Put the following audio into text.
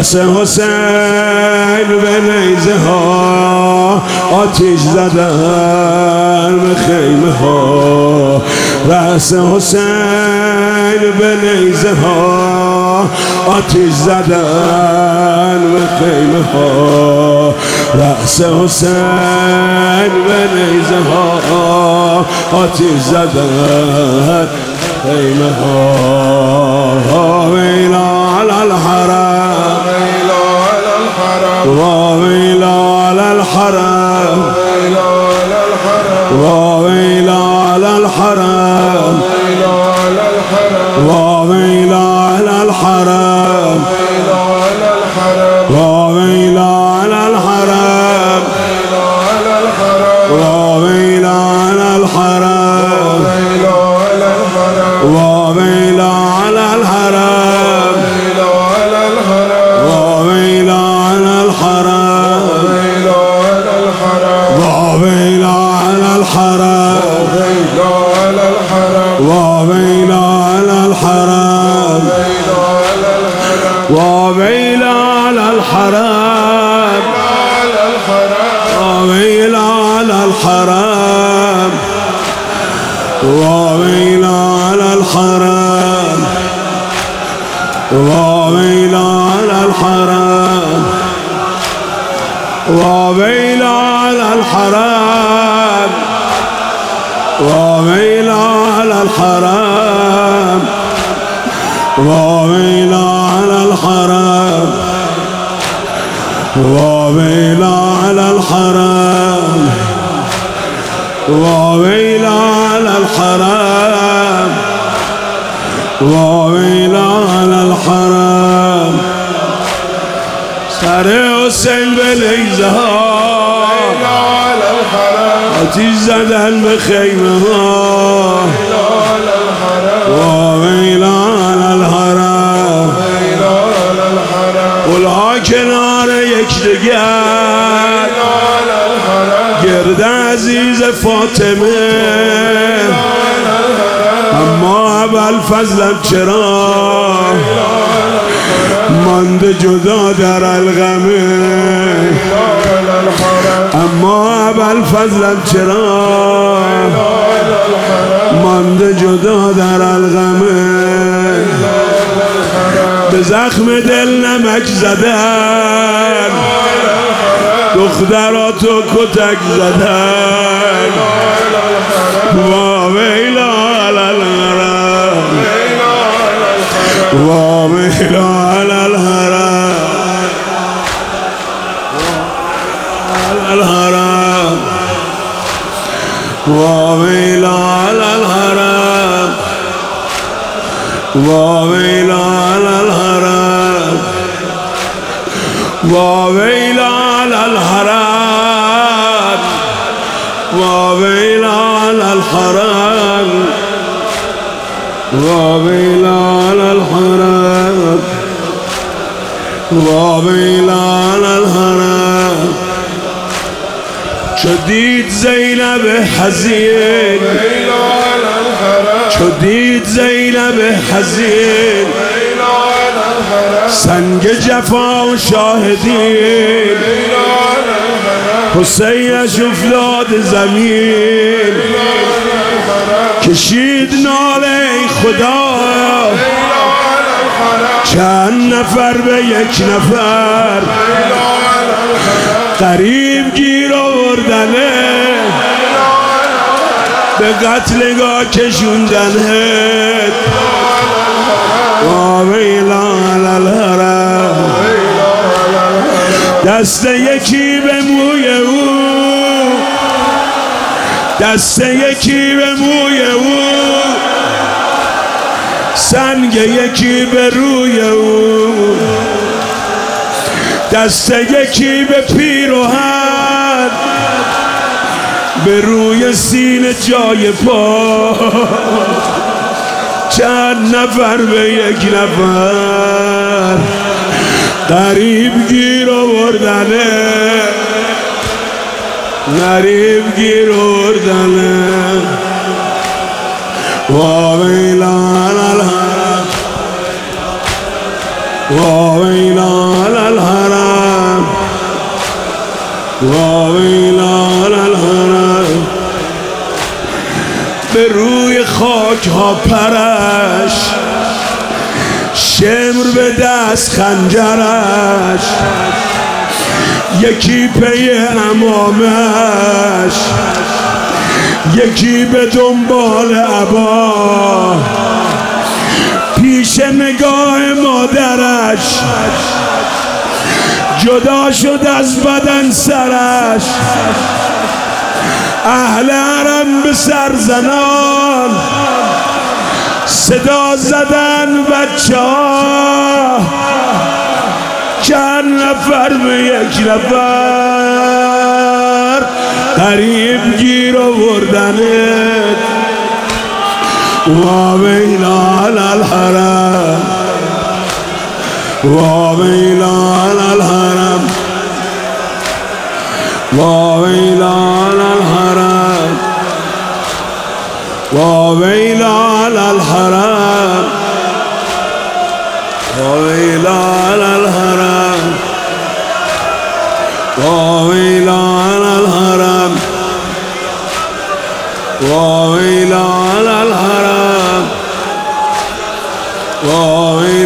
رأس حسین به نیزه ها آتیش زدن به خیمه ها. رأس حسین به نیزه ها آتیش زدن به خیمه ها. رأس حسین به نیزه ها آتیش زدن خیمه ها. ویلا علی الحرم وویلا علی الحرم وویلا علی الحرم وویلا علی الحرم وویلا علی الحرم وویلا علی الحرم وویلا علی الحرم وویلا علی الحرم وویلا علی الحرم وویلا علی الحرم وویلا علی الحرم وویلا علی الحرم وویلا علی الحرم وویلا علی الحرم وویلا علی الحرم وویلا علی الحرم وویلا علی الحرم وویلا علی الحرم وویلا علی الحرم وویلا علی الحرم. سر حسین به نیزه ها آتیش زدن به خیمه ها. وویلا علی الحرم گلها کنار یکدیگر گرد عزیز فاطمه. اما ابوالفضل چرا مانده جدا در الغمه. اما ابوالفضل چرا مانده جدا در الغمه. به زخم دل نمک زدن دختراتو کتک زدن. وویلا علی الحرم وویلا علی الحرم الحرم وویلا علی الحرم وویلا علی الحرم وویلا علی الحرم وویلا علی الحرم وویلا علی الحرم وویلا علی الحرم. چو دید زینب حزین چو دید زینب حزین سنگ جفا و شاهدین حسینش افتاد زمین. کشید ناله ای خدا چند نفر به یک نفر قریب گیر آوردنه به قتلگاه کشوندنه. وویلا علی الحرم دست یکی به موی او دست یکی به موی او سنگ یکی به روی او دست یکی به پیراهن به روی سینه جای پا. چند نفر به یک نفر قریب گیر آوردنه قریب گیر آوردنه. وویلا علی الحرم وویلا علی خاک ها پرش، شمر به دست خنجرش، یکی پی امامش، یکی به دنبال عبا، پیش نگاه مادرش جدا شد از بدن سرش. اهل حرم به سرزنان صدا زدن بچه ها، چند نفر به یک نفر قریب گیر آوردنت. واویلا علی الحرم، واویلا علی الحرم، واویلا علی الحرم، واویلا علی الحرم، واویلا علی الحرم، واویلا علی الحرم، واویلا علی الحرم، واویلا